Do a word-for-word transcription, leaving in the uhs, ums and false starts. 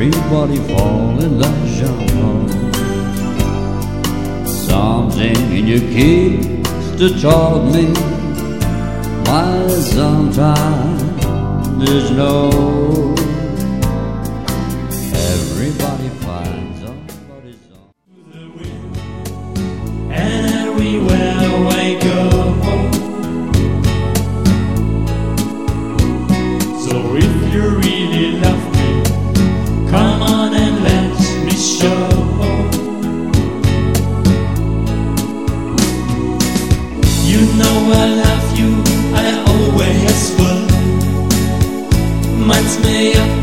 everybody fall in love, Jean-Paul. Something in your kiss that taught me why sometimes there's no. Everybody finds somebody's on the wind, and everywhere I go. So if you really love me, come on and let me show. You know I love you, I always will. Minds me up